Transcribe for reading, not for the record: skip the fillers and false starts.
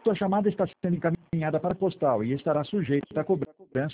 Sua chamada está sendo encaminhada para a postal e estará sujeita a cobrança